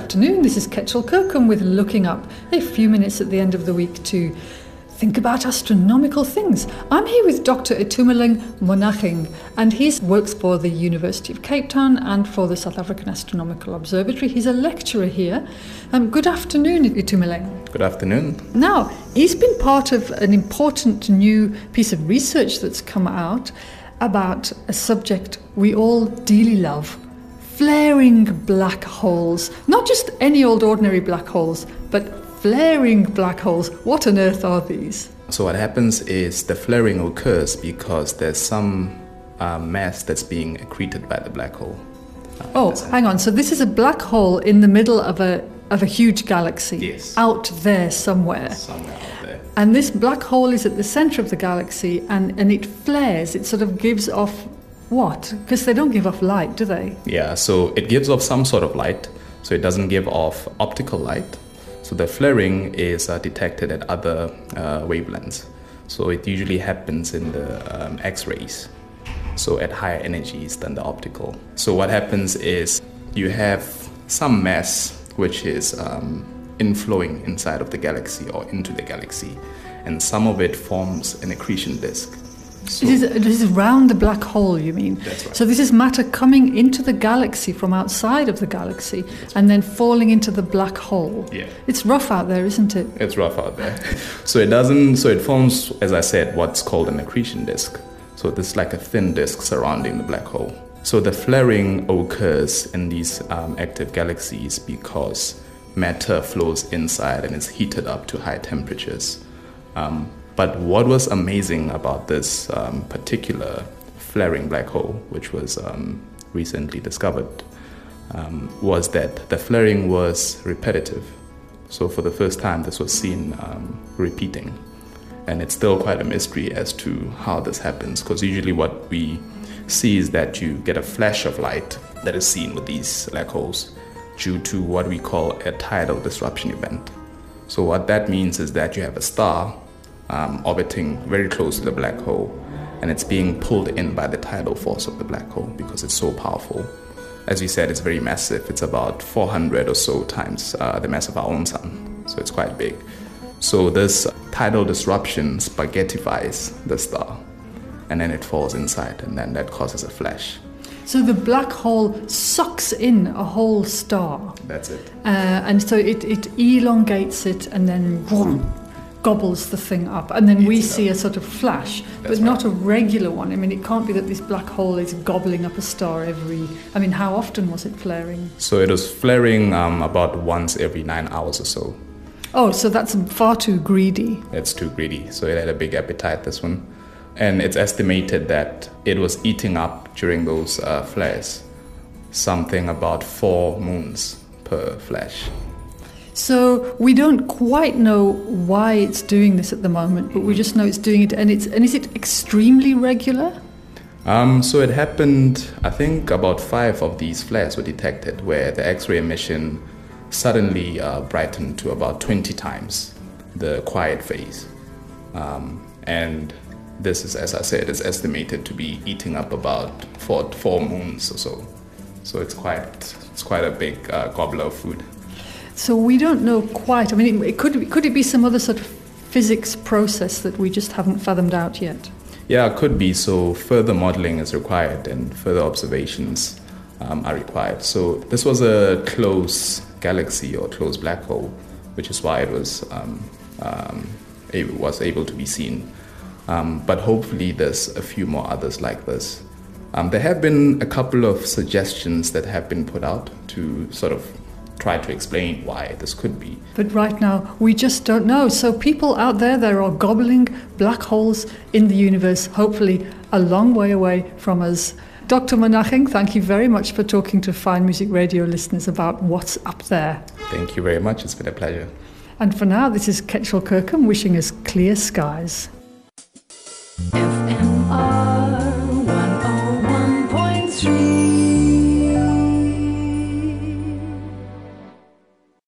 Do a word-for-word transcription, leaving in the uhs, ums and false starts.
afternoon. This is Ketchel Kirkham with Looking Up, a few minutes at the end of the week to think about astronomical things. I'm here with Doctor Itumeleng Monaching, and he works for the University of Cape Town and for the South African Astronomical Observatory. He's a lecturer here. Um, good afternoon, Itumeleng. Good afternoon. Now, he's been part of an important new piece of research that's come out about a subject we all dearly love: flaring black holes. Not just any old ordinary black holes, but flaring black holes. What on earth are these? So what happens is the flaring occurs because there's some uh, mass that's being accreted by the black hole. Uh, oh, hang on. So this is a black hole in the middle of a of a huge galaxy. Yes. Out there somewhere. Somewhere out there. And this black hole is at the center of the galaxy, and, and it flares. It sort of gives off what? Because they don't give off light, do they? Yeah, so it gives off some sort of light. So it doesn't give off optical light. So the flaring is uh, detected at other uh, wavelengths. So it usually happens in the um, X-rays, so at higher energies than the optical. So what happens is you have some mass which is um, inflowing inside of the galaxy or into the galaxy, and some of it forms an accretion disk. So this, is, this is round the black hole, you mean? That's right. So this is matter coming into the galaxy from outside of the galaxy and then falling into the black hole. Yeah. It's rough out there, isn't it? It's rough out there. So it doesn't, so it forms, as I said, what's called an accretion disk. So this is like a thin disk surrounding the black hole. So the flaring occurs in these um, active galaxies because matter flows inside and is heated up to high temperatures. Um, But what was amazing about this um, particular flaring black hole, which was um, recently discovered, um, was that the flaring was repetitive. So for the first time, this was seen um, repeating. And it's still quite a mystery as to how this happens, because usually what we see is that you get a flash of light that is seen with these black holes due to what we call a tidal disruption event. So what that means is that you have a star Um, orbiting very close to the black hole, and it's being pulled in by the tidal force of the black hole because it's so powerful. As you said, it's very massive. It's about four hundred or so times uh, the mass of our own sun, so it's quite big. So this tidal disruption spaghettifies the star, and then it falls inside, and then that causes a flash. So the black hole sucks in a whole star. That's it. Uh, and so it, it elongates it and then vroom, gobbles the thing up, and then we see a sort of flash, but not a regular one. I mean, it can't be that this black hole is gobbling up a star every... I mean, how often was it flaring? So it was flaring um, about once every nine hours or so. Oh, so that's far too greedy. It's too greedy. So it had a big appetite, this one. And it's estimated that it was eating up, during those uh, flares, something about four moons per flash. So we don't quite know why it's doing this at the moment, but we just know it's doing it, and it's and is it extremely regular? Um, so it happened, I think about five of these flares were detected where the X-ray emission suddenly uh, brightened to about twenty times the quiet phase. Um, and this is, as I said, is estimated to be eating up about four, four moons or so. So it's quite, it's quite a big uh, gobbler of food. So we don't know quite. I mean, it could could it be some other sort of physics process that we just haven't fathomed out yet? Yeah, it could be. So further modeling is required and further observations um, are required. So this was a close galaxy or close black hole, which is why it was um, um, able, was able to be seen. Um, but hopefully there's a few more others like this. Um, there have been a couple of suggestions that have been put out to sort of try to explain why this could be. But right now, we just don't know. So people out there, there are gobbling black holes in the universe, hopefully a long way away from us. Doctor Monaching, thank you very much for talking to Fine Music Radio listeners about what's up there. Thank you very much. It's been a pleasure. And for now, this is Ketchel Kirkham wishing us clear skies. If